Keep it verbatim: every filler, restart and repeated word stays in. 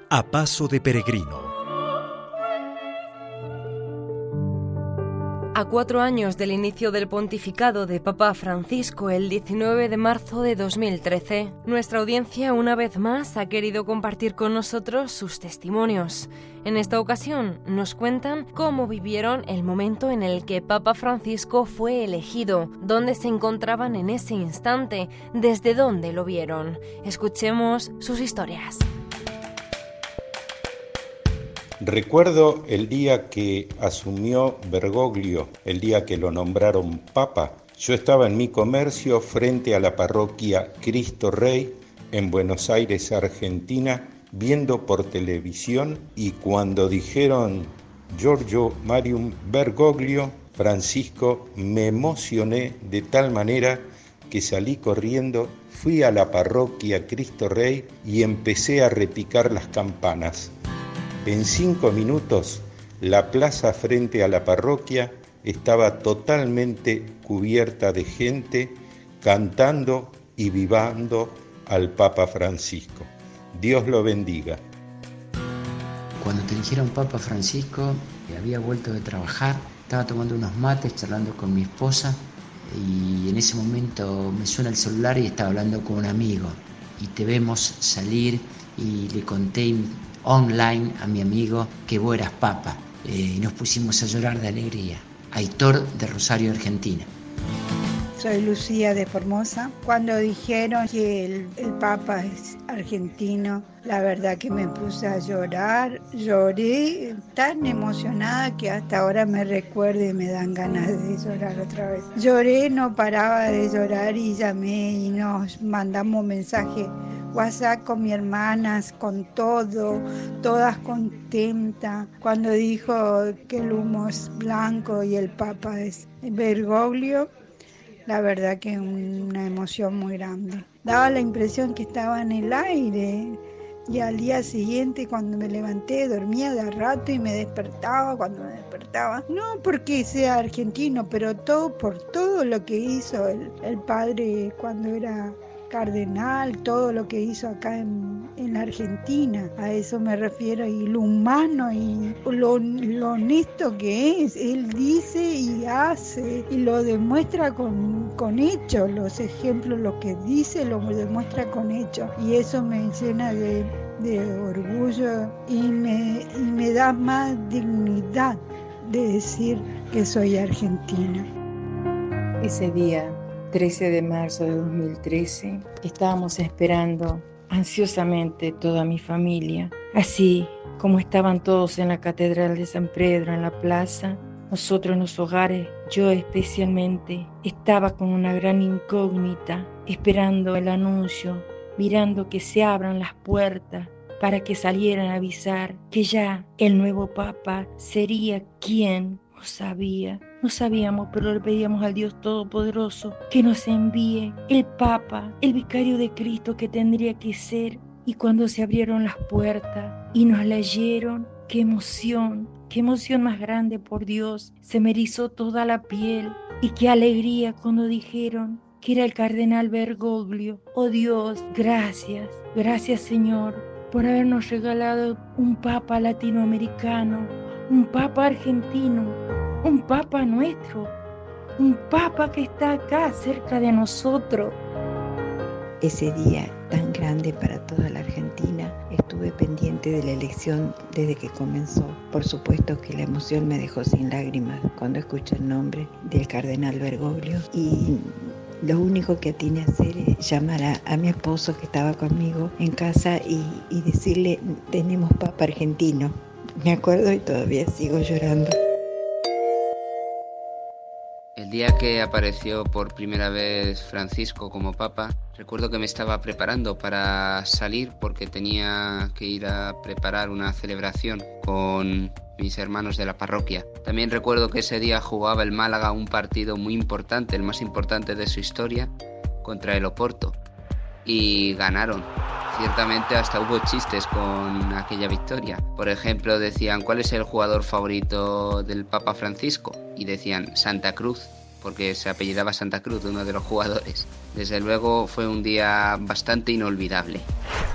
A paso de peregrino. A cuatro años del inicio del pontificado de Papa Francisco, el diecinueve de marzo de dos mil trece, nuestra audiencia una vez más ha querido compartir con nosotros sus testimonios. En esta ocasión nos cuentan cómo vivieron el momento en el que Papa Francisco fue elegido, dónde se encontraban en ese instante, desde dónde lo vieron. Escuchemos sus historias. Recuerdo el día que asumió Bergoglio, el día que lo nombraron Papa. Yo estaba en mi comercio frente a la parroquia Cristo Rey en Buenos Aires, Argentina, viendo por televisión, y cuando dijeron Giorgio Marium Bergoglio, Francisco, me emocioné de tal manera que salí corriendo, fui a la parroquia Cristo Rey y empecé a repicar las campanas. En cinco minutos, la plaza frente a la parroquia estaba totalmente cubierta de gente cantando y vivando al Papa Francisco. Dios lo bendiga. Cuando te eligieron Papa Francisco, había vuelto de trabajar, estaba tomando unos mates, charlando con mi esposa, y en ese momento me suena el celular y estaba hablando con un amigo. Y te vemos salir y le conté online a mi amigo que vos eras Papa, eh, y nos pusimos a llorar de alegría. Aitor, de Rosario, Argentina. Soy Lucía de Formosa. Cuando dijeron que el, el Papa es argentino, la verdad que me puse a llorar, lloré tan emocionada que hasta ahora me recuerdo y me dan ganas de llorar otra vez. Lloré, no paraba de llorar y llamé y nos mandamos mensaje WhatsApp con mi hermanas, con todo, todas contentas. Cuando dijo que el humo es blanco y el Papa es Bergoglio, la verdad que una emoción muy grande. Daba la impresión que estaba en el aire, y al día siguiente cuando me levanté dormía de a rato y me despertaba cuando me despertaba. No porque sea argentino, pero todo por todo lo que hizo el, el padre cuando era cardenal, todo lo que hizo acá en, en la Argentina, a eso me refiero, y lo humano y lo, lo honesto que es. Él dice y hace y lo demuestra con, con hechos, los ejemplos, lo que dice lo demuestra con hechos, y eso me llena de, de orgullo y me, y me da más dignidad de decir que soy argentina. Ese día trece de marzo de dos mil trece, estábamos esperando ansiosamente toda mi familia, así como estaban todos en la Catedral de San Pedro, en la plaza. Nosotros en los hogares, yo especialmente, estaba con una gran incógnita, esperando el anuncio, mirando que se abran las puertas para que salieran a avisar que ya el nuevo Papa sería quien. No sabía, no sabíamos, pero le pedíamos al Dios Todopoderoso que nos envíe el Papa, el vicario de Cristo que tendría que ser. Y cuando se abrieron las puertas y nos leyeron, qué emoción, qué emoción más grande, por Dios. Se me erizó toda la piel, y qué alegría cuando dijeron que era el cardenal Bergoglio. Oh Dios, gracias, gracias Señor, por habernos regalado un Papa latinoamericano, un Papa argentino, un Papa nuestro, un Papa que está acá cerca de nosotros. Ese día tan grande para toda la Argentina, estuve pendiente de la elección desde que comenzó. Por supuesto que la emoción me dejó sin lágrimas cuando escuché el nombre del cardenal Bergoglio, y lo único que atiné a hacer es llamar a, a mi esposo que estaba conmigo en casa y, y decirle: tenemos Papa argentino. Me acuerdo y todavía sigo llorando. El día que apareció por primera vez Francisco como Papa, recuerdo que me estaba preparando para salir porque tenía que ir a preparar una celebración con mis hermanos de la parroquia. También recuerdo que ese día jugaba el Málaga un partido muy importante, el más importante de su historia, contra el Oporto, y ganaron. Ciertamente hasta hubo chistes con aquella victoria. Por ejemplo, decían: ¿cuál es el jugador favorito del Papa Francisco? Y decían Santa Cruz, porque se apellidaba Santa Cruz, uno de los jugadores. Desde luego fue un día bastante inolvidable.